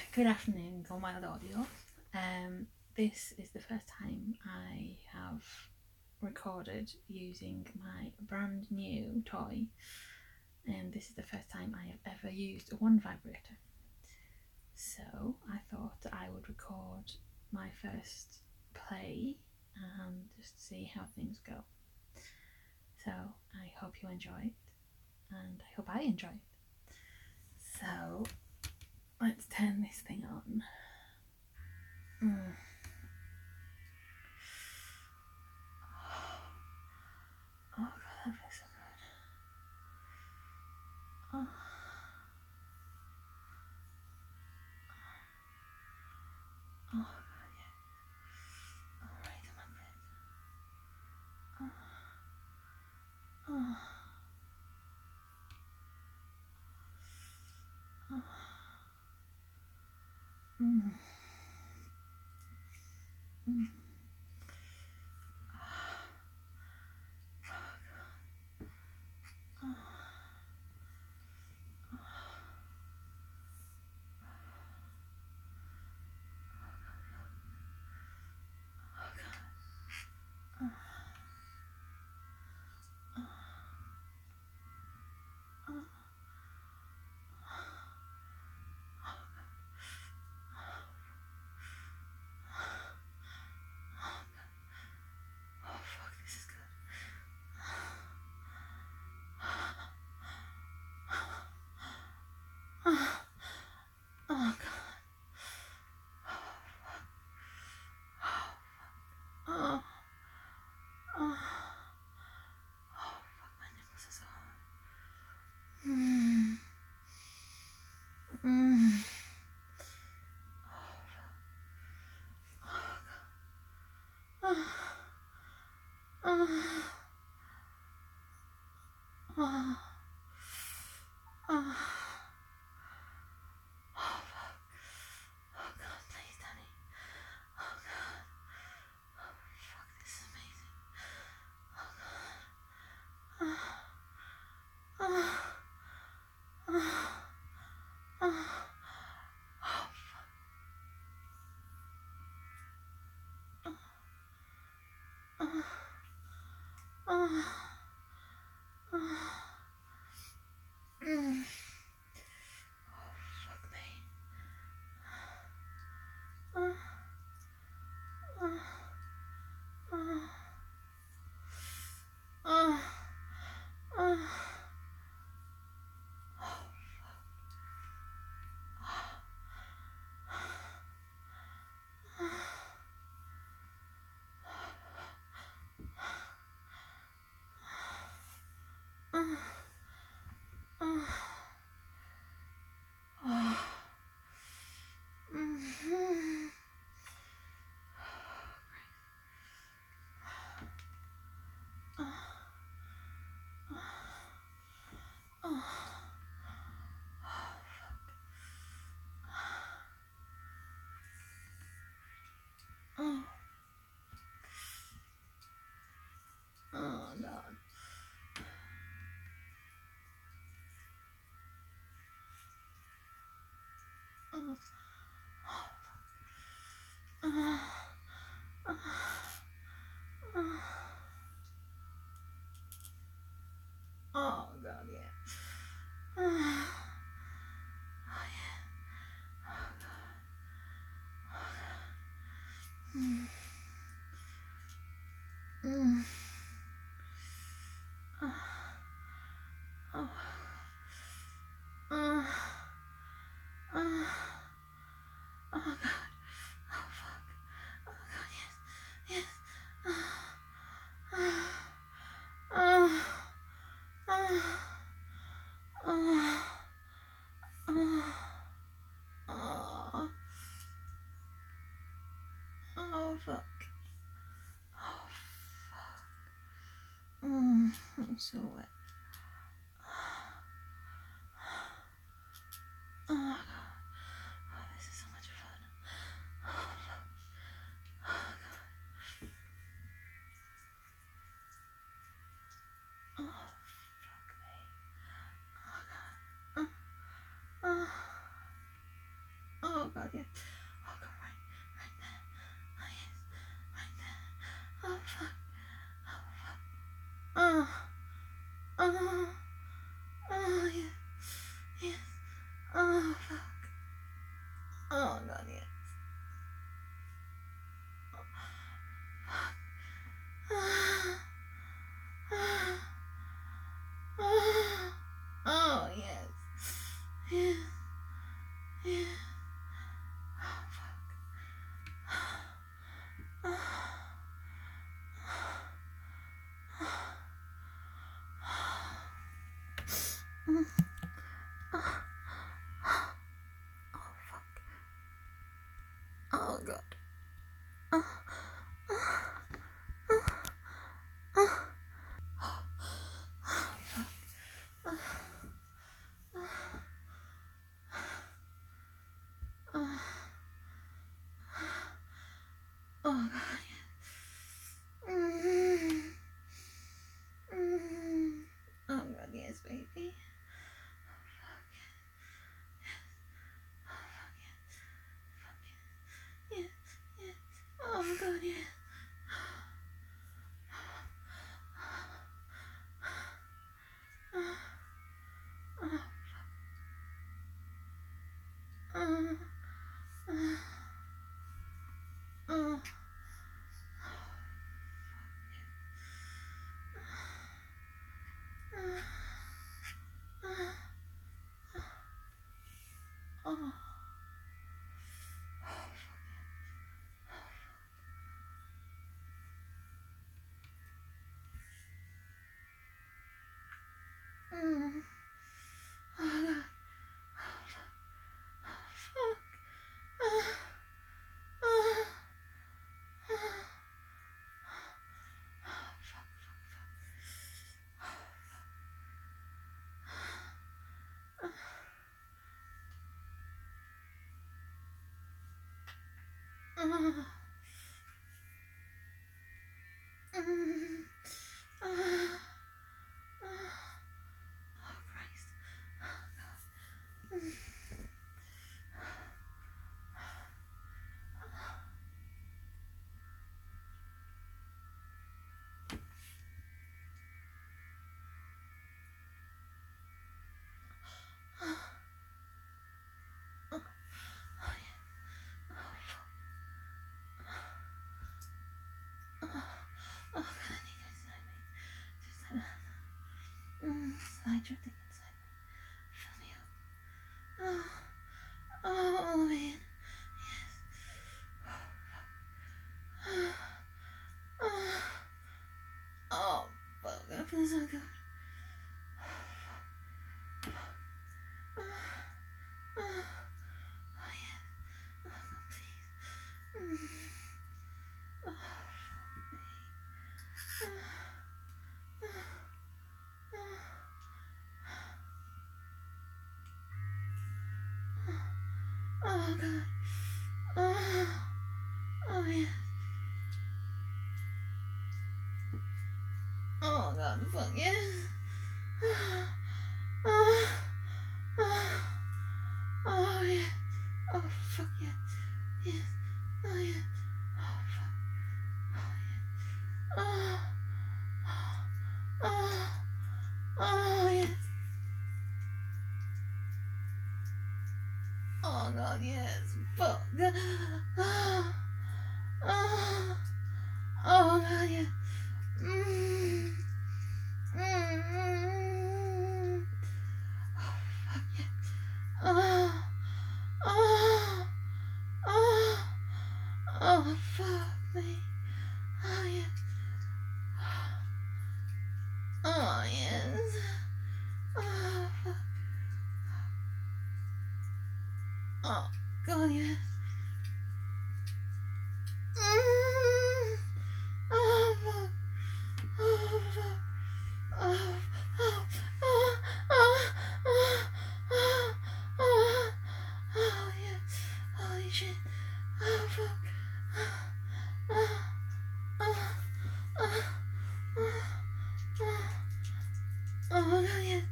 Good afternoon, Go Wild Audio. This is the first time I have recorded using my brand new toy, and this is the first time I have ever used one vibrator. So I thought I would record my first play and just see how things go. So I hope you enjoy it, and I hope I enjoy it. So let's turn this thing on. Oh god, that feels so good. Oh. Oh god, yeah. Alright, on my bed. Oh. Oh. Oh. Mm. Mm. Oh. Fuck, this is good. Oh god. Oh. Oh. Oh fuck, my nipples are so hard. Mm. Mm. Oh. Oh. Oh. Oh. Oh fuck. Oh god, please, Daddy. Oh god. Oh fuck, this is amazing. Oh god. Oh. Oh. Oh. Oh. Oh fuck. Oh. Oh. Oh. Mm. Oh fuck me. Oh. Oh. Oh. Oh. Oh. Oh god. Oh. Oh. Oh god, yeah. Oh yeah. Oh god. Mm. Mm. Oh. Oh. Oh. Oh. Oh god. Oh fuck. Oh god, yes. Yes. Oh. Oh. Oh. Oh. Oh. Oh. Oh fuck. Oh fuck. I'm so wet. Oh god. Oh, this is so much fun. Oh fuck. Oh god. Oh fuck me. Oh god. Oh. Oh god, Oh fuck. Oh god, yes. Oh yes. Yes. Yes. Oh fuck. Oh god. Oh god. Oh god, yes, baby. Yes, yes. Oh god, yes. Slide your thing inside me. Fill me up. Oh man. Oh fuck, that feels so good. Oh yeah. Oh please. Oh god. Oh yeah. Oh god, fuck yeah. Oh yeah. Oh fuck yeah. Yes. Oh yeah. Oh fuck. Oh yeah. Oh yeah. Oh god, yes. Fuck. Oh god, yeah. Mm. Mm. Oh fuck yeah. Oh. Oh. Oh. Oh fuck me. Oh yeah. Oh yes. Oh fuck. Oh god, yes. Mm. Oh fuck. Oh fuck. Oh. Oh. Oh. Oh. Oh. Oh. Oh yeah. Holy shit. Oh fuck. Oh. Oh. Oh. Oh. Oh god, yes.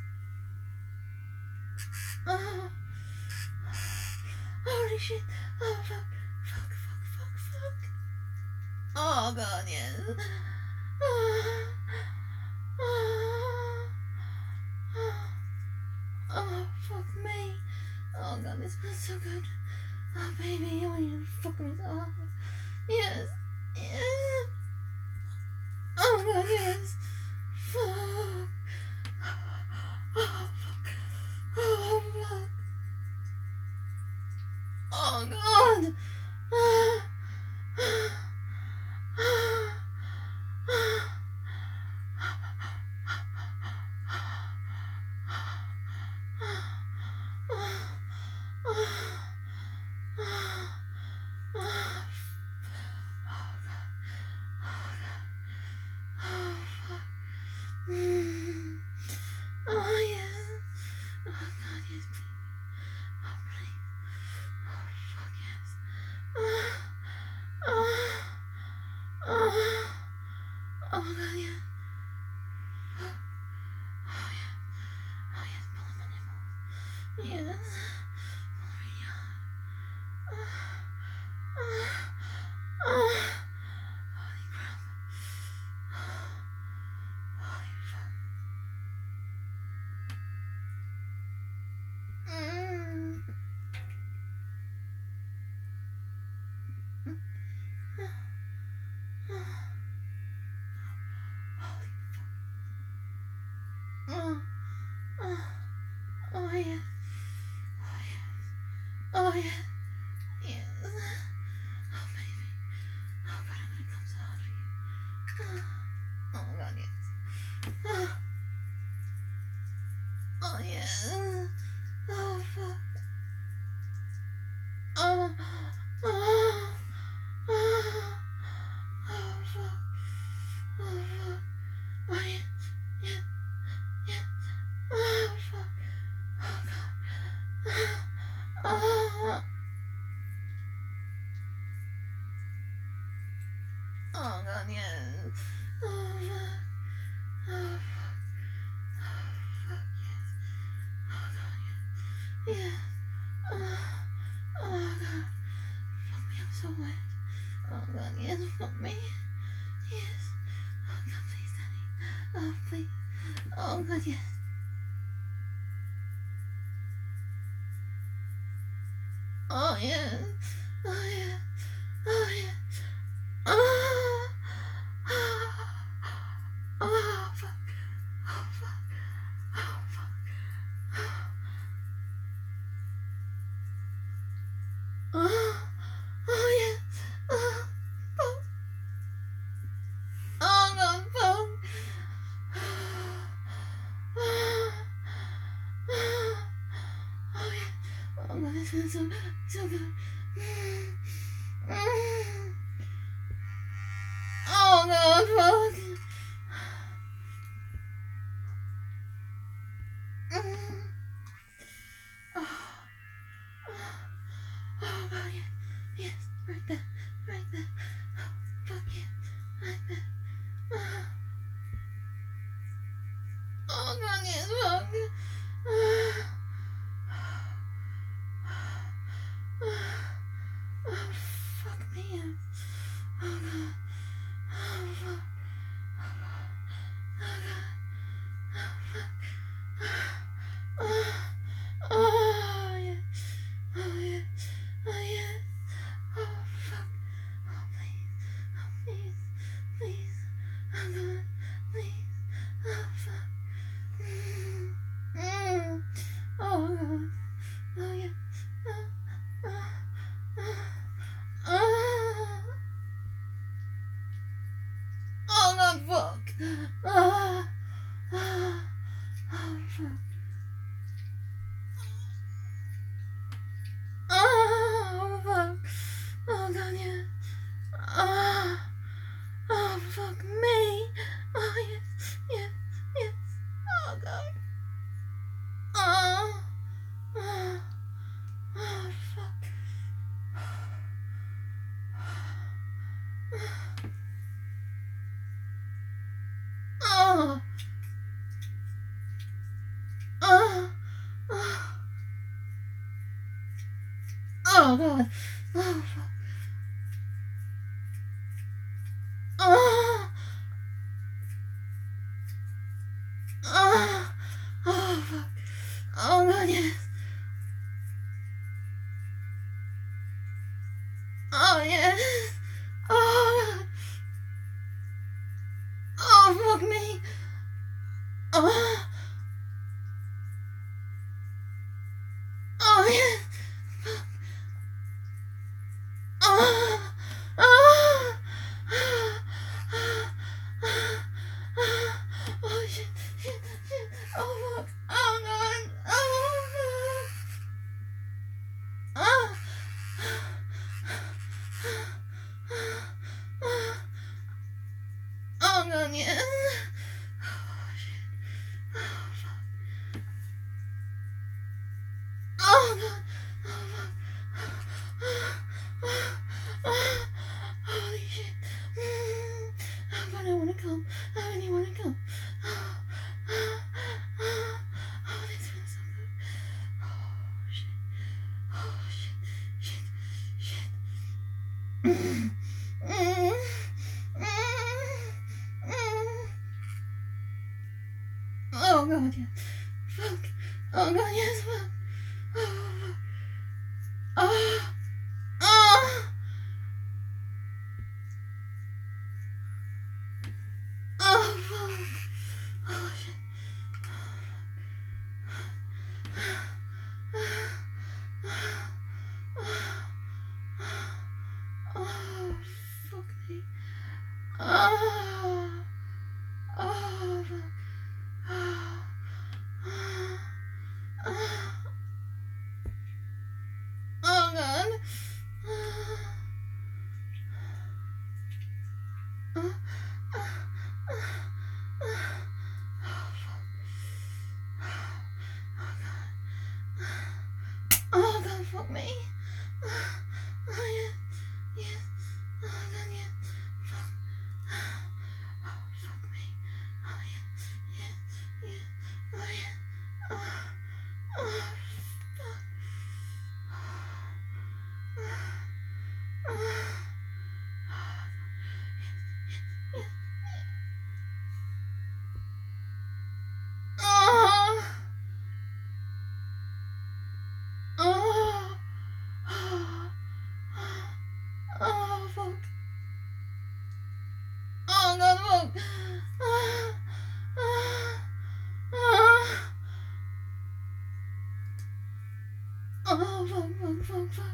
Oh. Holy shit. Oh fuck. Fuck. Fuck. Fuck. Fuck. Oh god, yes. Oh. Oh. Oh. Oh fuck me. Oh god, this smells so good. Oh baby, I want you to fuck me so hard. Yes. Yes. Oh god, yes. Fuck. Oh fuck. Oh fuck. Oh god. Oh yes. Oh god, yes, please. Oh please. Oh fuck yes. Oh god, yes. Oh yeah. Oh yes, pull my nipples. Yes. Pull really hard. Holy crap. Holy fuck. Oh yes. Oh yes. Oh yes. Yes. Oh baby. Oh god, I'm gonna come so hard for you. Oh god, yes. Oh yes. Oh fuck. Oh. Oh. Oh. Oh fuck. Oh fuck. Oh yes. Yes. Yes. Oh fuck. Oh god. Oh. Oh god, yes. Oh fuck. Oh fuck. Oh fuck, yes. Oh god, yes. Yes. Oh god. Fuck me, I'm so wet. Oh god, yes, fuck me. Yes. Oh god, please, Daddy. Oh please. Oh god, yes. Oh yes. Oh yes. Oh yes. Oh. Oh fuck. Oh fuck. Oh fuck. Oh. Oh yes. Oh. Fuck. Oh god, fuck. Oh yeah. Oh god, this smells so good. Oh god, fuck. Oh, oh god, yes, yes, right there, right there. Oh, fuck yeah, right there. Oh god, yes, fuck. Oh, fuck me, yes. Oh god, oh fuck. Oh god, oh god, oh fuck. Oh yes, oh yes, oh yes. Oh fuck. Oh please, please. Oh god, please. Oh fuck. Oh god. Oh yeah. Oh, oh, oh god, fuck. Oh, oh, oh fuck. Oh fuck. Oh god, yeah. Oh, oh fuck me. Oh yes, yes, yes. Oh god. Oh, oh, oh fuck. Oh, oh, oh, oh god. Oh fuck. Oh, oh, oh fuck. Oh god, yes. god, yeah. Oh, shit. Oh, fuck. Oh, god. Oh, fuck. Holy shit. Oh, god, I wanna come. I really wanna come. Oh, this feels so good. Oh, shit. Oh, shit. Shit. Shit. Oh god, yeah. Fuck. Oh god, yes, fuck. Oh, fuck. Oh. Oh. Oh, fuck. Oh, shit. Oh, fuck me. Oh. Oh, fuck. Oh. Oh, god. Oh god, fuck me. Oh yeah, yeah. Oh god, yeah. Fuck. Oh, fuck me. Oh yeah, yeah, yeah. Oh yeah. Oh, oh fuck. Oh, oh, oh, oh, fuck. Oh god, fuck. Oh, oh, fuck, fuck, fuck, fuck.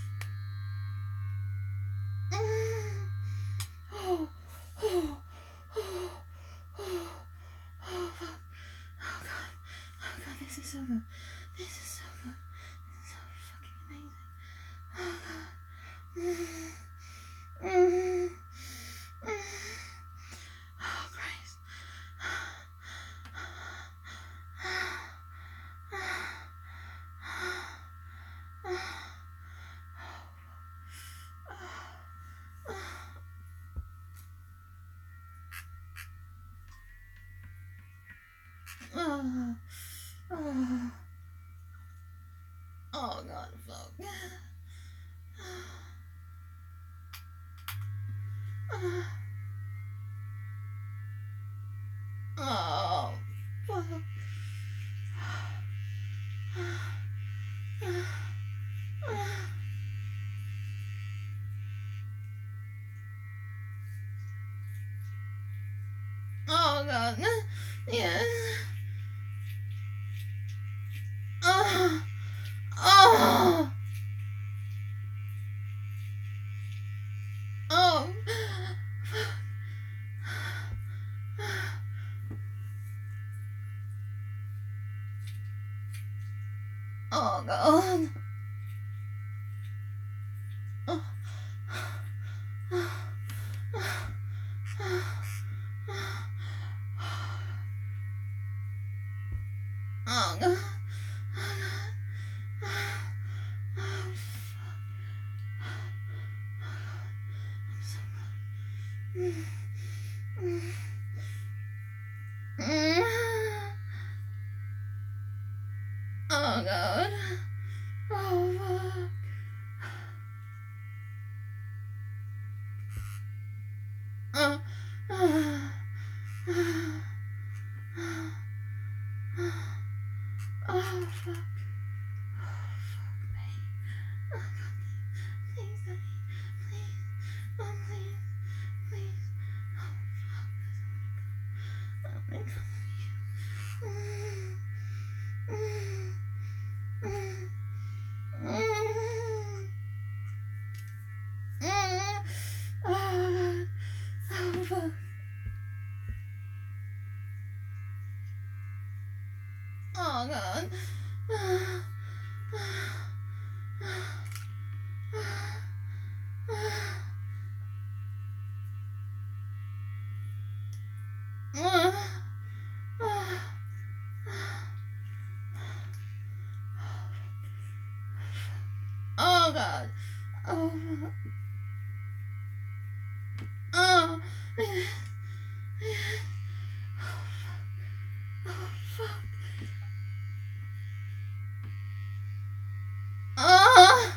Oh, oh, oh, oh, oh, fuck. Oh god, oh god, this is so good. This is so good. This is so fucking amazing. Oh god. Oh Christ. Oh, oh, oh god, fuck. Oh, fuck. Oh god, yes. Oh, oh, oh. Oh god. Oh, oh god. Oh god. Oh fuck. Oh, oh, oh fuck. Oh fuck me. Oh god, please, Daddy. Please. Oh please. Please. Oh God. Oh fuck. Oh. Oh fuck. Oh.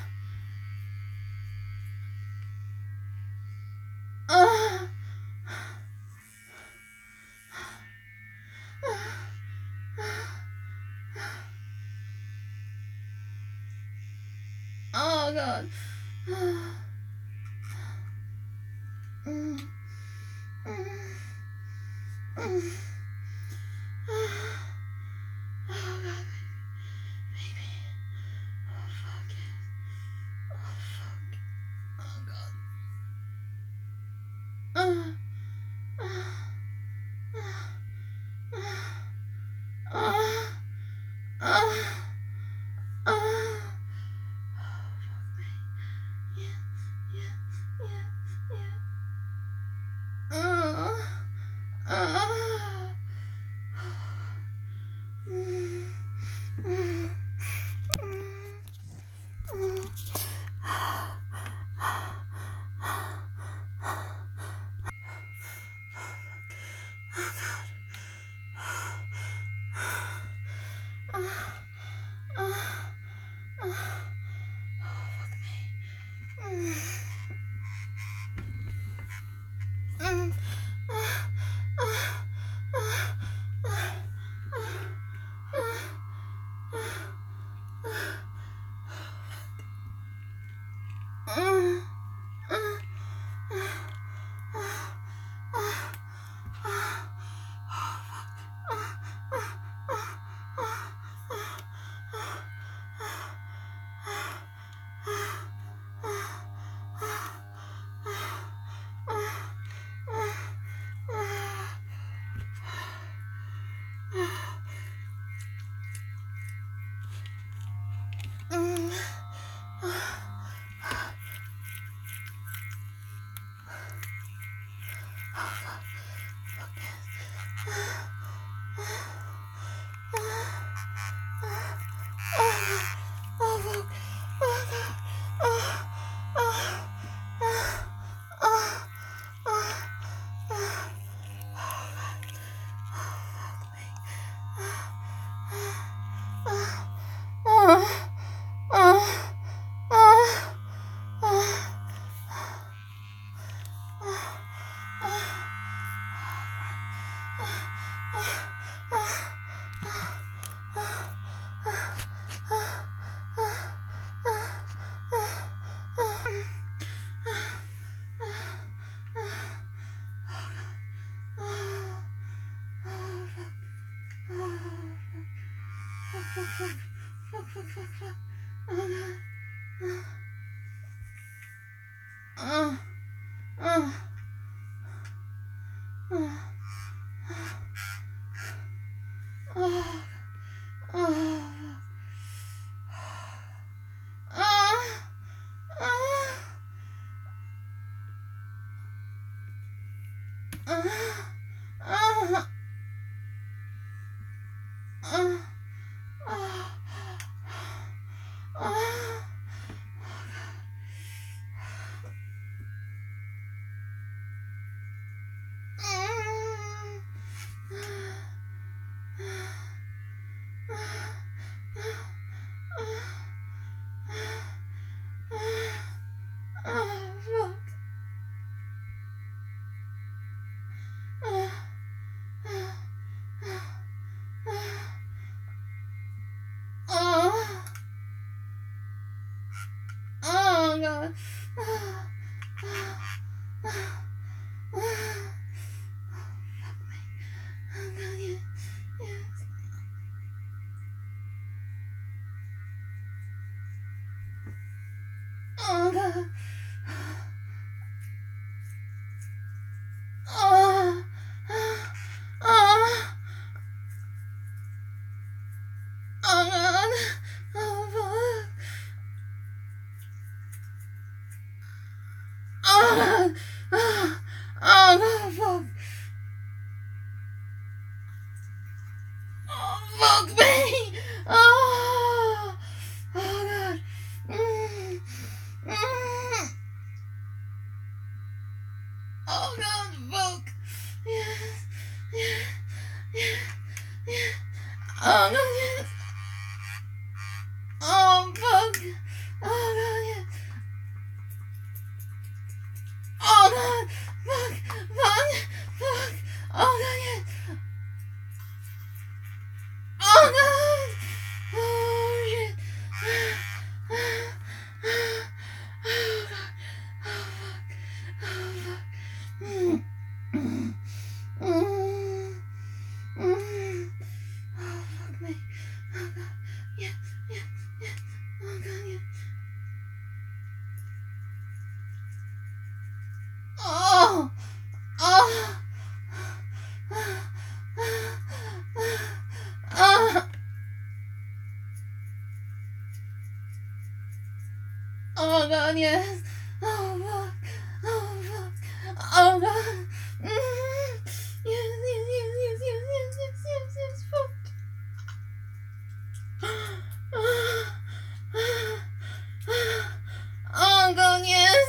Oh. Oh God. Mm. Mm. Mm. Oh God, baby. Oh fuck yes. Oh fuck. Oh God. Oh God. Oh God. Oh. Oh. Oh God. Oh fuck. Oh God. Oh God. Fuck. Oh fuck me. Oh. Oh God. Mm. Oh God, fuck. Yes. Yeah. Yeah. Yeah. Oh God, yes. Oh fuck. Oh God, yes. Oh God, fuck, fuck, fuck. Oh God, yes. Oh God. Oh shit. Oh God. Oh fuck. Oh fuck. Mm. Mm. Mm. Mm. Oh fuck me. Oh God. Yeah. Yeah. Yeah. Oh God. Yeah. Oh. Oh. Oh. Oh God, yes. Oh fuck. Oh fuck. Oh God. Mm. Yes, yes, yes, yes, yes, yes, yes, yes, yes, fuck. Oh God, yes.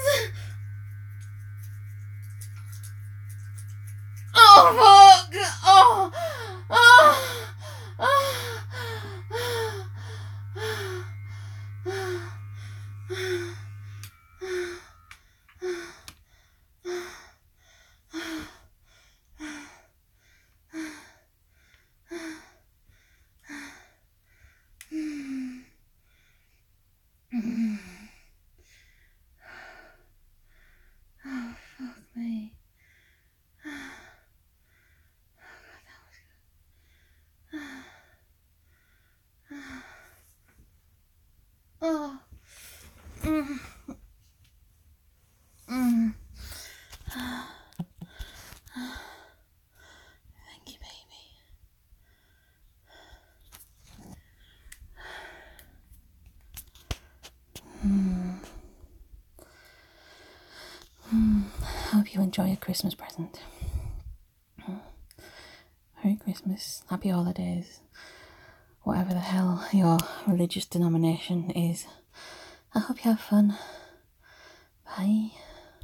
Oh fuck. Oh. Oh. Oh. Oh fuck me. Oh. Mm. Mm. Thank you, baby. Hope you enjoy your Christmas present. Merry Christmas, happy holidays, whatever the hell your religious denomination is. I hope you have fun. Bye.